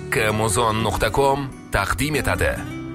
haqqimuzon.com taqdim etadi.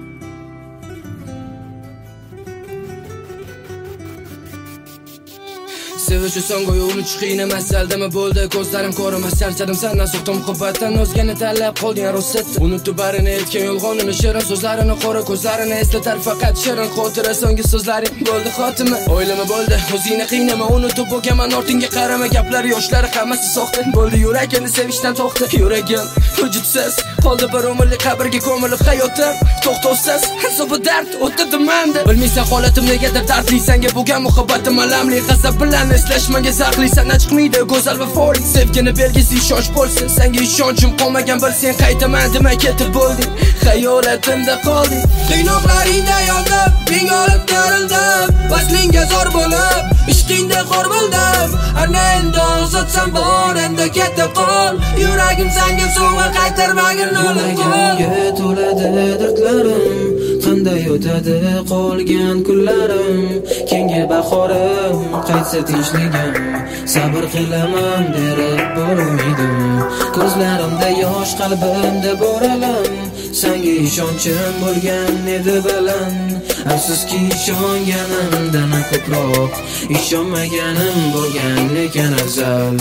Sevish uchun go'yo uni chiqin emas, aldama bo'ldi ko'zlarim ko'rmas, charchadim sendan so'qdim muhabbatdan, o'zgani tanlab qolding ro'sat. Unutib barini aytgan yolg'onini, shirin so'zlarini, qora ko'zlarini eslatar faqat shirin xotira, so'nggi so'zlaring bo'ldi xotima. O'ylama bo'ldi, o'zingni qiynama, unutib bo'lganman, ortingga qarama, gaplari yoshlari hammasi soxta. Bo'ldi yuragimni sevishdan to'xta, yuragim hujudsiz qoldi, bir umrlik qabrga ko'milib hayotim to'xtovsiz. Hisobi dard o'tdim menda, bilmaysan holatim negadir dardli, senga bo'lgan muhabbatim alamli, g'azab bilan eslashmanga zavqli, sana chiqmaydi go'zal va foli. Sevgini belgisi ishonch bo'lsin, senga ishonchim qolmagan, bilsang qaytaman demay ketib bo'lding, xayolatimda qolding. Qiynoqlaringda yondim, ming olib tarildim, vaslingga zor bo'lib, ishqingda xor bo'ldim. Ana endi uzatsam bor, endi ketib qol, yuragim senga sovg'a qaytarmagin o'lim qol. Yuragimga to'ladi dardlarim, qanday o'tadi qolgan kunlarim, keyingi bahorim qaytsa tinchligim, sabr qilaman berib bo'lmaydim. Ko'zlarimda yosh, qalbimda bor alam, senga ishonchim bo'lgan edi baland. Afsuski ishonganimdan ko'proq ishonmaganim bo'lgan lekin afzal.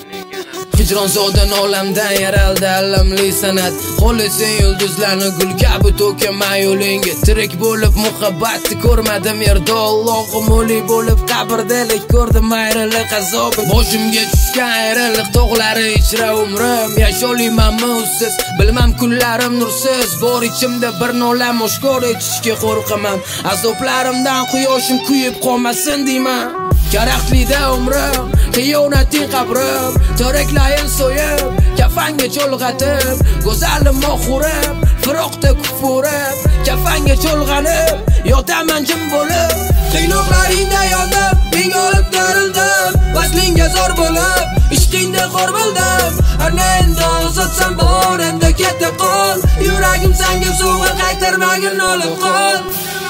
Hijron zodan olamdan yaraldi alamli san'at, qo'lisi yulduzlarni gul kabi to'kaman yo'lingga. Tirik bo'lib muhabbatni ko'rmadim yerda, Allohim o'lik bo'lib qabrdalik ko'rdim ayriliq azobi. Boshimga tushgan ayriliq tog'lari ichra umrim, yasholiymanmi usiz, bilmam kunlarim nursiz. Bor ichimda bir nolam oshkor etishga qo'rqaman, azoplarimdan quyoshim kuyib qolmasin deyman. Karaxtlida umrim, xiyonating qabrim, to'raklayin so'yib, kafanga cho'lg'atib, go'zalim oxurib, firoqda kufurib, kafanga cho'lg'anib, yotaman jim bo'lib. Qiynoqlaringda yondim, ming olib tarildim, vaslingga zor bo'lib, ishqingda xor bo'ldim. Ana endi uzatsam bor, endi ketib qol, yuragim senga sovg'a qaytarmagin o'lim qol.